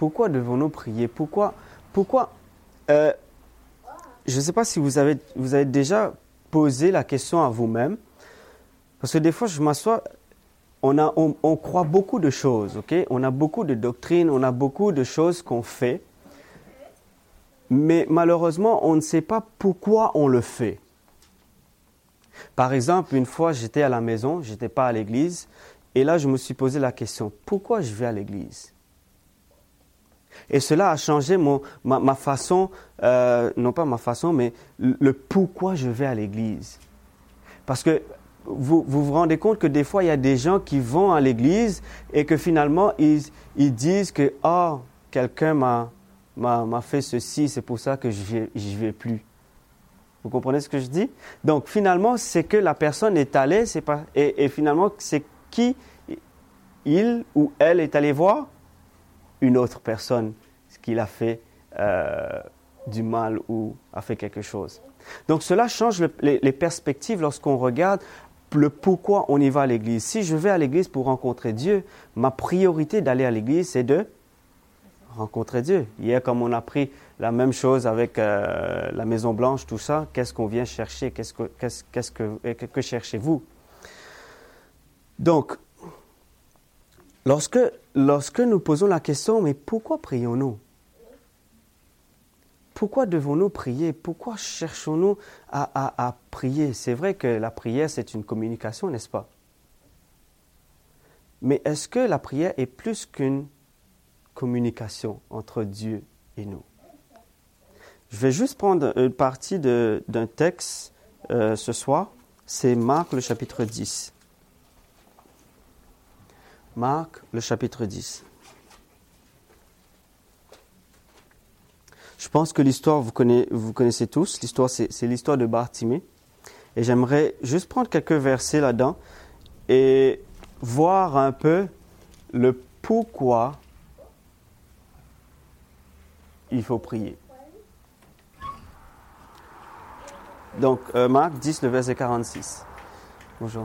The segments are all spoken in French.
Pourquoi devons-nous prier? Pourquoi je ne sais pas si vous avez déjà posé la question à vous-même, parce que des fois, je m'assois, on croit beaucoup de choses, ok? On a beaucoup de doctrines, on a beaucoup de choses qu'on fait, mais malheureusement, on ne sait pas pourquoi on le fait. Par exemple, une fois, j'étais à la maison, je n'étais pas à l'église, et là, je me suis posé la question, pourquoi je vais à l'église? Et cela a changé ma façon, non pas ma façon, mais le pourquoi je vais à l'église. Parce que vous rendez compte que des fois, il y a des gens qui vont à l'église et que finalement, ils disent que « Ah, quelqu'un m'a fait ceci, c'est pour ça que je n'y vais plus. » Vous comprenez ce que je dis? Donc, finalement, c'est que la personne est allée, et finalement, c'est qui il ou elle est allé voir? Une autre personne qui a fait du mal ou a fait quelque chose. Donc, cela change les perspectives lorsqu'on regarde le pourquoi on y va à l'église. Si je vais à l'église pour rencontrer Dieu, ma priorité d'aller à l'église, c'est de rencontrer Dieu. Hier, comme on a pris la même chose avec la Maison Blanche, tout ça, qu'est-ce qu'on vient chercher? Que cherchez-vous? Donc, lorsque nous posons la question, mais pourquoi prions-nous? Pourquoi devons-nous prier? Pourquoi cherchons-nous à prier? C'est vrai que la prière, c'est une communication, n'est-ce pas? Mais est-ce que la prière est plus qu'une communication entre Dieu et nous? Je vais juste prendre une partie d'un texte ce soir. C'est Marc, le chapitre 10. Marc, le chapitre 10. Je pense que l'histoire, vous connaissez tous. L'histoire, c'est l'histoire de Bartimée. Et j'aimerais juste prendre quelques versets là-dedans et voir un peu le pourquoi il faut prier. Donc, Marc 10, le verset 46. Bonjour.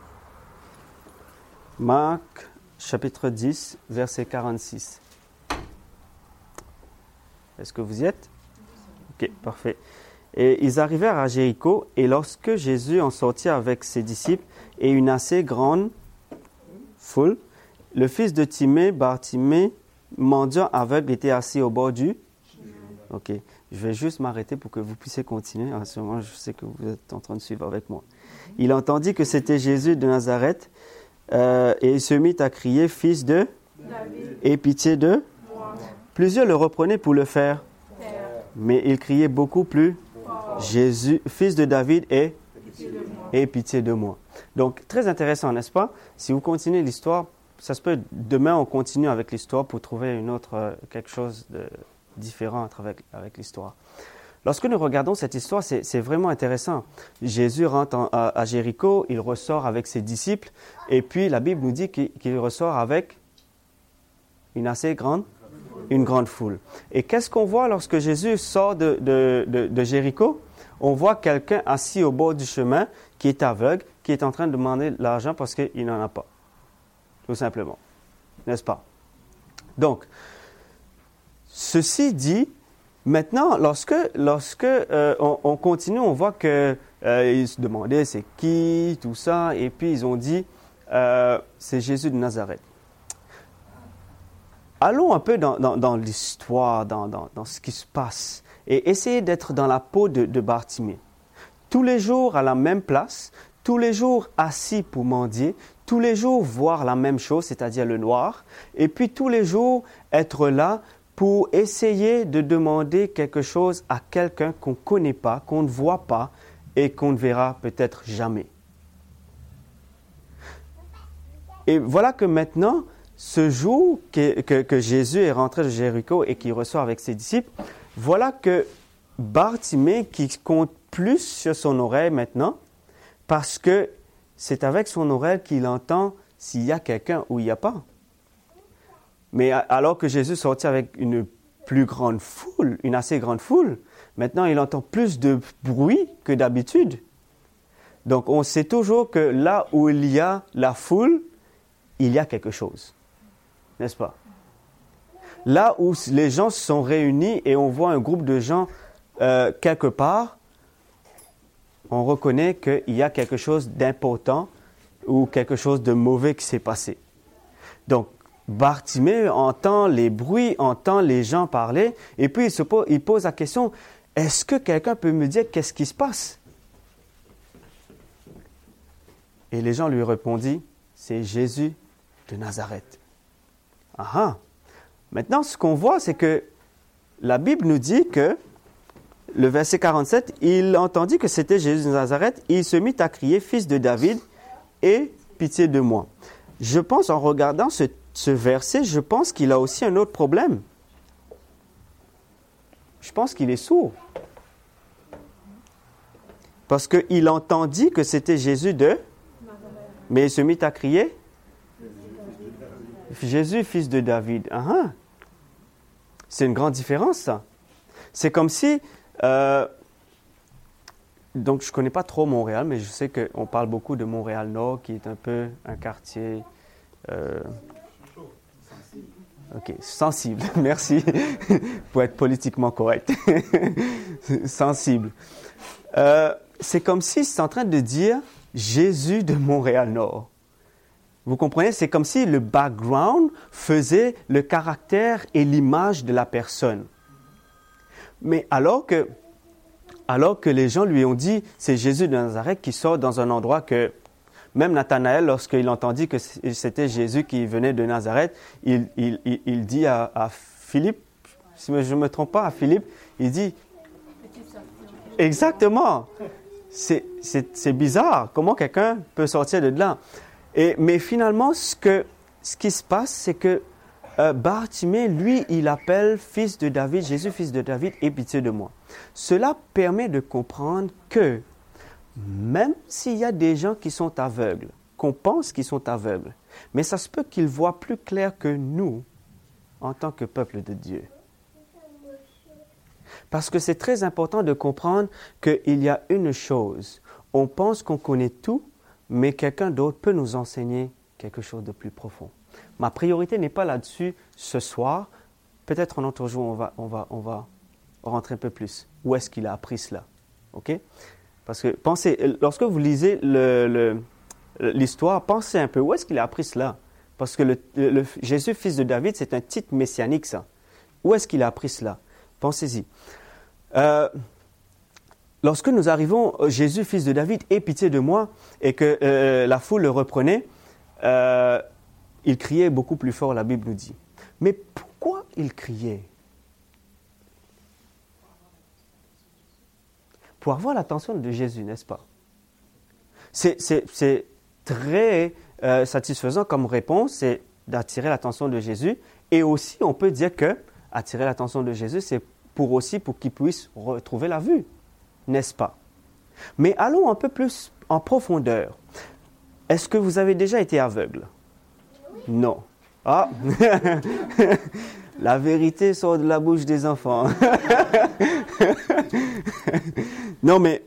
Marc, chapitre 10, verset 46. Est-ce que vous y êtes? Ok, parfait. Et ils arrivèrent à Jéricho, et lorsque Jésus en sortit avec ses disciples et une assez grande foule, le fils de Timée, Bartimée, mendiant aveugle, était assis au bord du... Ok, je vais juste m'arrêter pour que vous puissiez continuer. En ce moment, je sais que vous êtes en train de suivre avec moi. Il entendit que c'était Jésus de Nazareth, et il se mit à crier, « Fils de David, aie pitié de... » Plusieurs le reprenaient pour le faire, mais il criait beaucoup plus, « Jésus, fils de David, aie pitié de moi. » Donc, très intéressant, n'est-ce pas? Si vous continuez l'histoire, ça se peut, demain, on continue avec l'histoire pour trouver quelque chose de différent avec l'histoire. Lorsque nous regardons cette histoire, c'est vraiment intéressant. Jésus rentre à Jéricho, il ressort avec ses disciples, et puis la Bible nous dit qu'il ressort avec une grande foule. Et qu'est-ce qu'on voit lorsque Jésus sort de Jéricho? On voit quelqu'un assis au bord du chemin qui est aveugle, qui est en train de demander l'argent parce qu'il n'en a pas. Tout simplement. N'est-ce pas? Donc, ceci dit, maintenant, lorsque on continue, on voit qu'ils se demandaient c'est qui, tout ça, et puis ils ont dit c'est Jésus de Nazareth. Allons un peu dans l'histoire, dans ce qui se passe, et essayez d'être dans la peau de Bartimée. Tous les jours à la même place, tous les jours assis pour mendier, tous les jours voir la même chose, c'est-à-dire le noir, et puis tous les jours être là pour essayer de demander quelque chose à quelqu'un qu'on ne connaît pas, qu'on ne voit pas et qu'on ne verra peut-être jamais. Et voilà que maintenant, ce jour que Jésus est rentré de Jéricho et qu'il ressort avec ses disciples, voilà que Bartimée qui compte plus sur son oreille maintenant, parce que c'est avec son oreille qu'il entend s'il y a quelqu'un ou il n'y a pas. Mais alors que Jésus sortit avec une plus grande foule, une assez grande foule, maintenant il entend plus de bruit que d'habitude. Donc on sait toujours que là où il y a la foule, il y a quelque chose. N'est-ce pas? Là où les gens se sont réunis et on voit un groupe de gens quelque part, on reconnaît qu'il y a quelque chose d'important ou quelque chose de mauvais qui s'est passé. Donc, Bartimée entend les bruits, entend les gens parler, et puis il pose la question, est-ce que quelqu'un peut me dire qu'est-ce qui se passe? Et les gens lui répondirent, c'est Jésus de Nazareth. Ah! Maintenant, ce qu'on voit, c'est que la Bible nous dit que, le verset 47, il entendit que c'était Jésus de Nazareth, et il se mit à crier, fils de David, aie pitié de moi. Je pense, en regardant ce verset, je pense qu'il a aussi un autre problème. Je pense qu'il est sourd. Parce qu'il entendit que c'était Jésus de... Mais il se mit à crier, Jésus, fils de David. C'est une grande différence, ça. C'est comme si... donc, je ne connais pas trop Montréal, mais je sais qu'on parle beaucoup de Montréal-Nord, qui est un peu un quartier... OK, sensible, merci, pour être politiquement correct. Sensible. C'est comme si c'est en train de dire Jésus de Montréal-Nord. Vous comprenez? C'est comme si le background faisait le caractère et l'image de la personne. Mais alors que les gens lui ont dit, c'est Jésus de Nazareth qui sort dans un endroit que, même Nathanaël, lorsqu'il entendit que c'était Jésus qui venait de Nazareth, il dit à Philippe, si je ne me trompe pas, à Philippe, il dit, exactement, c'est bizarre, comment quelqu'un peut sortir de là? Mais finalement, ce qui se passe, c'est que Bartimée, lui, il appelle fils de David, Jésus, fils de David, aie pitié de moi. Cela permet de comprendre que même s'il y a des gens qui sont aveugles, qu'on pense qu'ils sont aveugles, mais ça se peut qu'ils voient plus clair que nous en tant que peuple de Dieu. Parce que c'est très important de comprendre qu'il y a une chose. On pense qu'on connaît tout, mais quelqu'un d'autre peut nous enseigner quelque chose de plus profond. Ma priorité n'est pas là-dessus ce soir. Peut-être en autre jour, on va rentrer un peu plus. Où est-ce qu'il a appris cela? OK? Parce que pensez, lorsque vous lisez l'histoire, pensez un peu, où est-ce qu'il a appris cela? Parce que le Jésus, fils de David, c'est un titre messianique, ça. Où est-ce qu'il a appris cela? Pensez-y. Lorsque nous arrivons, Jésus, fils de David, aie pitié de moi, et que la foule le reprenait, il criait beaucoup plus fort, la Bible nous dit. Mais pourquoi il criait? Pour avoir l'attention de Jésus, n'est-ce pas? C'est très satisfaisant comme réponse, c'est d'attirer l'attention de Jésus. Et aussi, on peut dire que attirer l'attention de Jésus, c'est pour qu'il puisse retrouver la vue, n'est-ce pas? Mais allons un peu plus en profondeur. Est-ce que vous avez déjà été aveugle? Non. Ah! La vérité sort de la bouche des enfants. Non, mais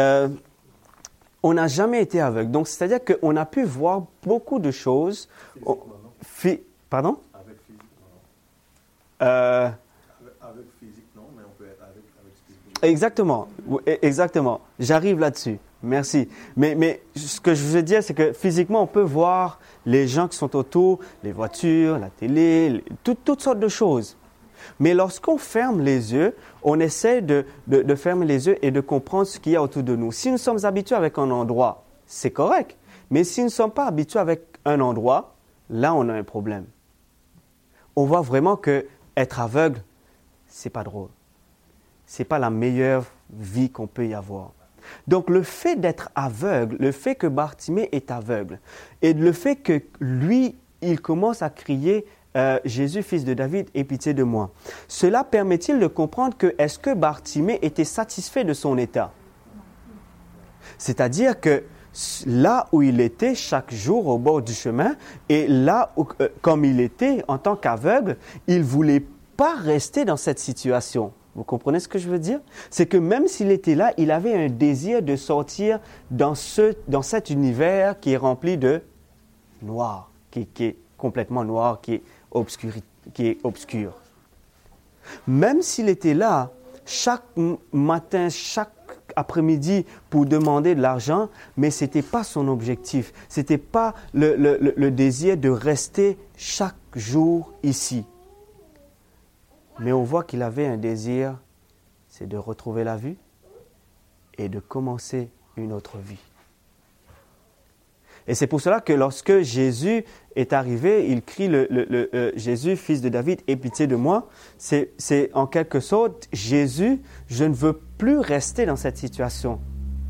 on n'a jamais été aveugle. Donc, c'est-à-dire qu'on a pu voir beaucoup de choses. Pardon? Avec physique, non. Avec physique, non, mais on peut être avec spirituel. Exactement. J'arrive là-dessus. Merci. Mais ce que je veux dire, c'est que physiquement, on peut voir les gens qui sont autour, les voitures, la télé, toutes sortes de choses. Mais lorsqu'on ferme les yeux, on essaie de fermer les yeux et de comprendre ce qu'il y a autour de nous. Si nous sommes habitués avec un endroit, c'est correct. Mais si nous ne sommes pas habitués avec un endroit, là, on a un problème. On voit vraiment que être aveugle, c'est pas drôle. C'est pas la meilleure vie qu'on peut y avoir. Donc, le fait d'être aveugle, le fait que Bartimée est aveugle, et le fait que lui, il commence à crier « Jésus, fils de David, aie pitié de moi », cela permet-il de comprendre que est-ce que Bartimée était satisfait de son état? C'est-à-dire que là où il était chaque jour au bord du chemin, et là où, comme il était en tant qu'aveugle, il ne voulait pas rester dans cette situation. Vous comprenez ce que je veux dire? C'est que même s'il était là, il avait un désir de sortir dans cet univers qui est rempli de noir, qui est complètement noir, qui est qui est obscur. Même s'il était là chaque matin, chaque après-midi pour demander de l'argent, mais ce n'était pas son objectif. Ce n'était pas le désir de rester chaque jour ici. Mais on voit qu'il avait un désir, c'est de retrouver la vue et de commencer une autre vie. Et c'est pour cela que lorsque Jésus est arrivé, il crie Jésus, fils de David, aie pitié de moi. C'est en quelque sorte, Jésus, je ne veux plus rester dans cette situation.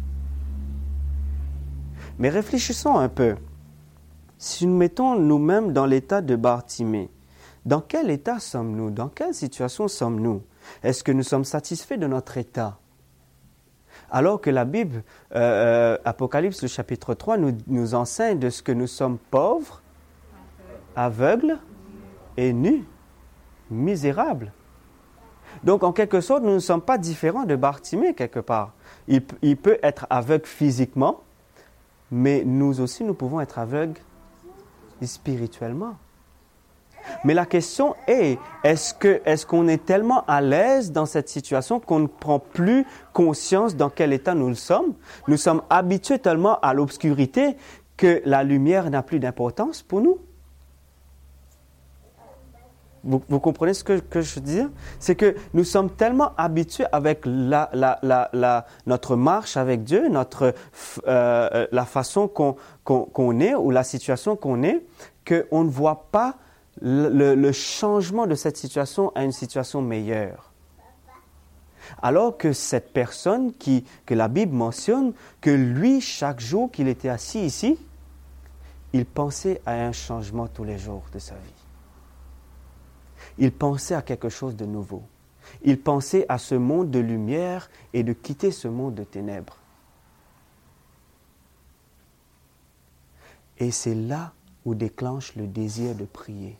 Mais réfléchissons un peu. Si nous mettons nous-mêmes dans l'état de Bartimée, dans quel état sommes-nous? Dans quelle situation sommes-nous? Est-ce que nous sommes satisfaits de notre état? Alors que la Bible, Apocalypse, le chapitre 3, nous enseigne de ce que nous sommes pauvres, aveugles et nus, misérables. Donc, en quelque sorte, nous ne sommes pas différents de Bartimée, quelque part. Il peut être aveugle physiquement, mais nous aussi, nous pouvons être aveugles spirituellement. Mais la question est, est-ce qu'on est tellement à l'aise dans cette situation qu'on ne prend plus conscience dans quel état nous sommes? Nous sommes habitués tellement à l'obscurité que la lumière n'a plus d'importance pour nous. Vous comprenez ce que je veux dire? C'est que nous sommes tellement habitués avec notre marche avec Dieu, la façon qu'on est ou la situation qu'on est, qu'on ne voit pas le changement de cette situation à une situation meilleure. Alors que cette personne que la Bible mentionne, que lui, chaque jour qu'il était assis ici, il pensait à un changement tous les jours de sa vie. Il pensait à quelque chose de nouveau. Il pensait à ce monde de lumière et de quitter ce monde de ténèbres. Et c'est là où déclenche le désir de prier.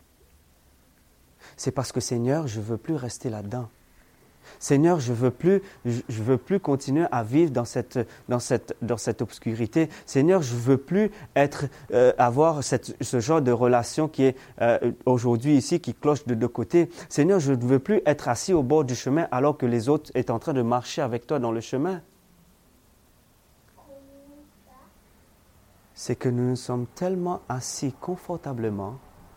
C'est parce que Seigneur, je ne veux plus rester là-dedans. Seigneur, je veux plus continuer à vivre dans cette obscurité. Seigneur, je ne veux plus avoir ce genre de relation qui est aujourd'hui ici, qui cloche de deux côtés. Seigneur, je ne veux plus être assis au bord du chemin alors que les autres sont en train de marcher avec toi dans le chemin. C'est que nous nous sommes tellement assis confortablement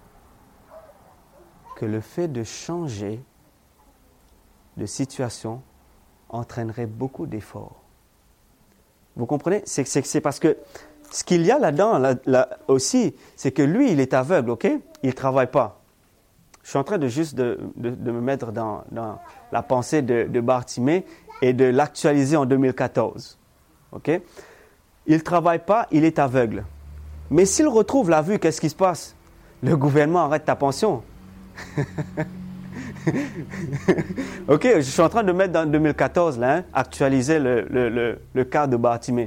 que le fait de changer de situation entraînerait beaucoup d'efforts. Vous comprenez? C'est parce que ce qu'il y a là-dedans aussi, c'est que lui, il est aveugle, OK? Il ne travaille pas. Je suis en train de me mettre dans la pensée de Bartimée et de l'actualiser en 2014. OK? Il ne travaille pas, il est aveugle. Mais s'il retrouve la vue, qu'est-ce qui se passe? Le gouvernement arrête ta pension. OK, je suis en train de mettre dans 2014, là, actualiser le cas de Bartimée.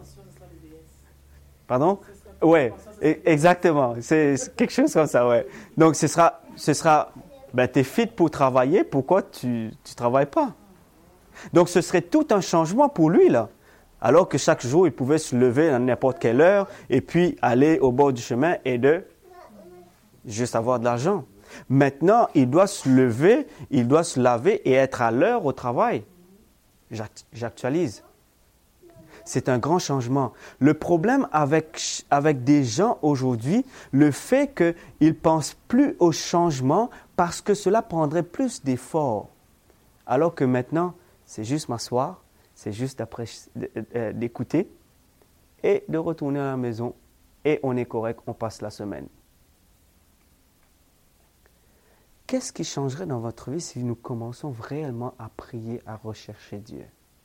Pardon? Oui, exactement. C'est quelque chose comme ça, ouais. Donc, ce sera tu es fit pour travailler, pourquoi tu ne travailles pas? Donc, ce serait tout un changement pour lui, là. Alors que chaque jour, il pouvait se lever à n'importe quelle heure et puis aller au bord du chemin et juste avoir de l'argent. Maintenant, il doit se lever, il doit se laver et être à l'heure au travail. J'actualise. C'est un grand changement. Le problème avec des gens aujourd'hui, le fait qu'ils ne pensent plus au changement parce que cela prendrait plus d'efforts. Alors que maintenant, c'est juste m'asseoir, c'est juste d'écouter et de retourner à la maison et on est correct, on passe la semaine. Qu'est-ce qui changerait dans votre vie si nous commençons réellement à prier, à rechercher Dieu?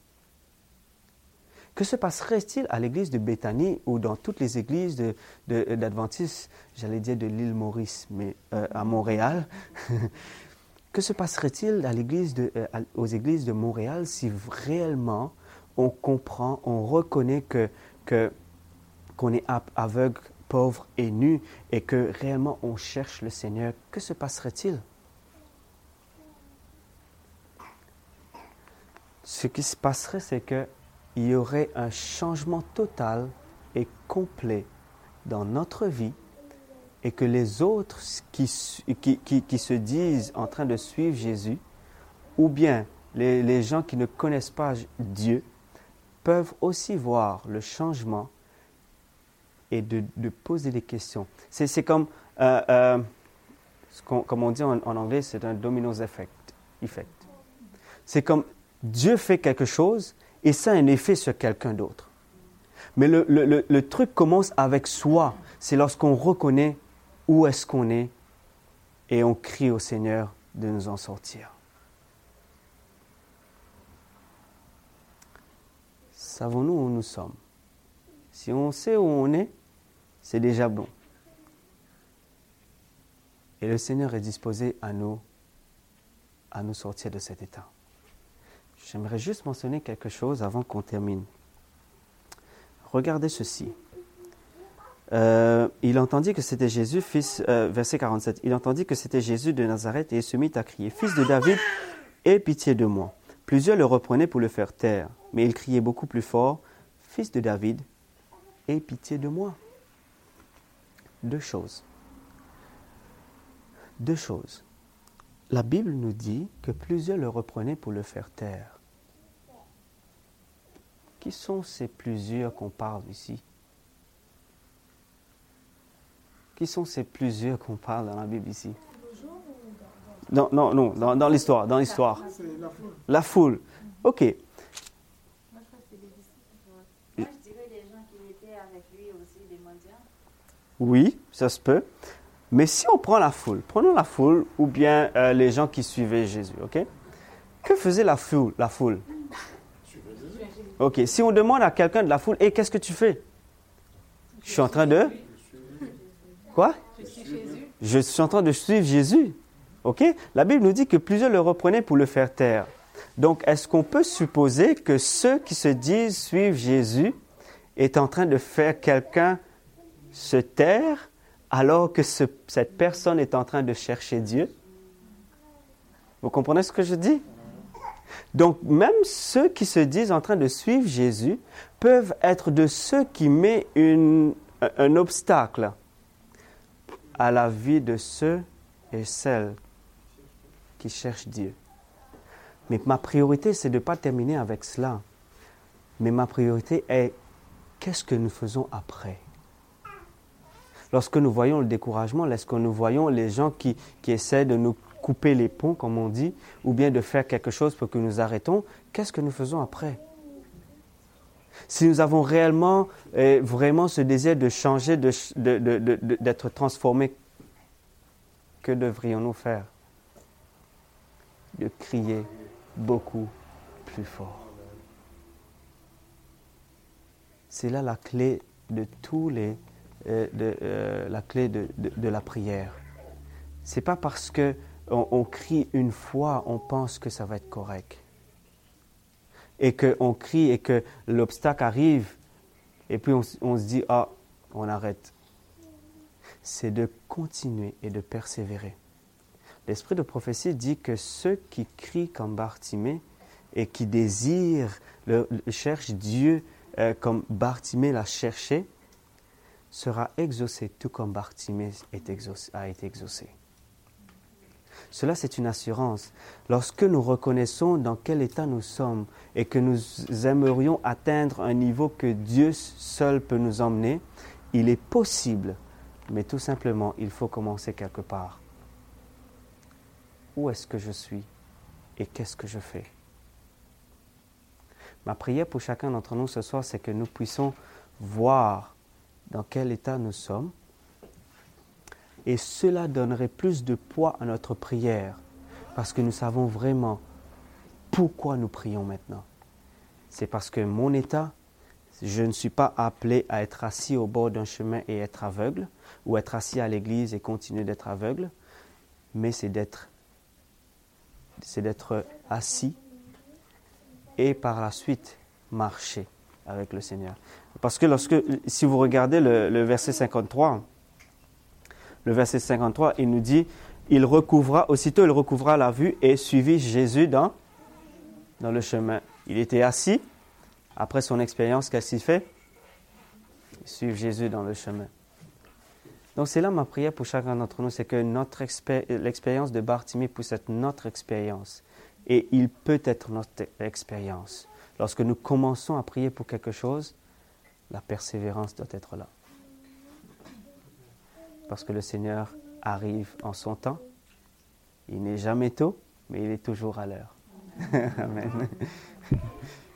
Que se passerait-il à l'église de Béthanie ou dans toutes les églises d'Adventistes, j'allais dire de l'île Maurice, mais à Montréal? Que se passerait-il aux églises de Montréal si réellement on comprend, on reconnaît qu'on est aveugle, pauvre et nu et que réellement on cherche le Seigneur? Que se passerait-il? Ce qui se passerait, c'est qu'il y aurait un changement total et complet dans notre vie et que les autres qui se disent en train de suivre Jésus, ou bien les gens qui ne connaissent pas Dieu, peuvent aussi voir le changement et de poser des questions. C'est comme, comme on dit en anglais, c'est un domino's effect. C'est comme Dieu fait quelque chose et ça a un effet sur quelqu'un d'autre. Mais le truc commence avec soi. C'est lorsqu'on reconnaît où est-ce qu'on est et on crie au Seigneur de nous en sortir. Savons-nous où nous sommes? Si on sait où on est, c'est déjà bon. Et le Seigneur est disposé à nous sortir de cet état. J'aimerais juste mentionner quelque chose avant qu'on termine. Regardez ceci. Il entendit que c'était Jésus, verset 47. Il entendit que c'était Jésus de Nazareth et il se mit à crier, « Fils de David, aie pitié de moi. » Plusieurs le reprenaient pour le faire taire, mais il criait beaucoup plus fort, « Fils de David, aie pitié de moi. » Deux choses. La Bible nous dit que plusieurs le reprenaient pour le faire taire. Qui sont ces plusieurs qu'on parle ici? Qui sont ces plusieurs qu'on parle dans la Bible ici? Non, dans l'histoire. La foule. OK. Moi, je crois que c'est des disciples. Moi, je dirais les gens qui étaient avec lui aussi, des mendiants. Oui, ça se peut. Mais si on prend la foule, prenons la foule ou bien les gens qui suivaient Jésus, OK? Que faisait la foule? OK, si on demande à quelqu'un de la foule, « Hey, qu'est-ce que tu fais? » Je suis en train de... Quoi? Je suis en train de suivre Jésus. OK? La Bible nous dit que plusieurs le reprenaient pour le faire taire. Donc, est-ce qu'on peut supposer que ceux qui se disent suivre Jésus est en train de faire quelqu'un se taire alors que cette personne est en train de chercher Dieu? Vous comprenez ce que je dis? Donc, même ceux qui se disent en train de suivre Jésus peuvent être de ceux qui mettent un obstacle à la vie de ceux et celles qui cherchent Dieu. Mais ma priorité, c'est de ne pas terminer avec cela. Mais ma priorité est, qu'est-ce que nous faisons après? Lorsque nous voyons le découragement, lorsque nous voyons les gens qui essaient de nous couper les ponts, comme on dit, ou bien de faire quelque chose pour que nous arrêtons, qu'est-ce que nous faisons après? Si nous avons réellement, vraiment ce désir de changer, d'être transformés, que devrions-nous faire? De crier beaucoup plus fort. C'est là la clé de la clé de la prière. C'est pas parce que on crie une fois, on pense que ça va être correct. Et qu'on crie et que l'obstacle arrive, et puis on se dit, on arrête. C'est de continuer et de persévérer. L'esprit de prophétie dit que ceux qui crient comme Bartimée et qui désirent, cherchent Dieu comme Bartimée l'a cherché, sera exaucé tout comme Bartimée a été exaucé. Cela, c'est une assurance. Lorsque nous reconnaissons dans quel état nous sommes et que nous aimerions atteindre un niveau que Dieu seul peut nous emmener, il est possible, mais tout simplement, il faut commencer quelque part. Où est-ce que je suis et qu'est-ce que je fais? Ma prière pour chacun d'entre nous ce soir, c'est que nous puissions voir dans quel état nous sommes. Et cela donnerait plus de poids à notre prière, parce que nous savons vraiment pourquoi nous prions maintenant. C'est parce que mon état, je ne suis pas appelé à être assis au bord d'un chemin et être aveugle, ou être assis à l'église et continuer d'être aveugle, mais c'est d'être assis et par la suite marcher avec le Seigneur. Parce que si vous regardez le verset 53, il nous dit, aussitôt il recouvra la vue et suivit Jésus dans le chemin. Il était assis, après son expérience, qu'est-ce qu'il fait? Il suit Jésus dans le chemin. Donc c'est là ma prière pour chacun d'entre nous, c'est que l'expérience de Bartimée puisse être notre expérience. Et il peut être notre expérience. Lorsque nous commençons à prier pour quelque chose, la persévérance doit être là. Parce que le Seigneur arrive en son temps. Il n'est jamais tôt, mais il est toujours à l'heure. Amen.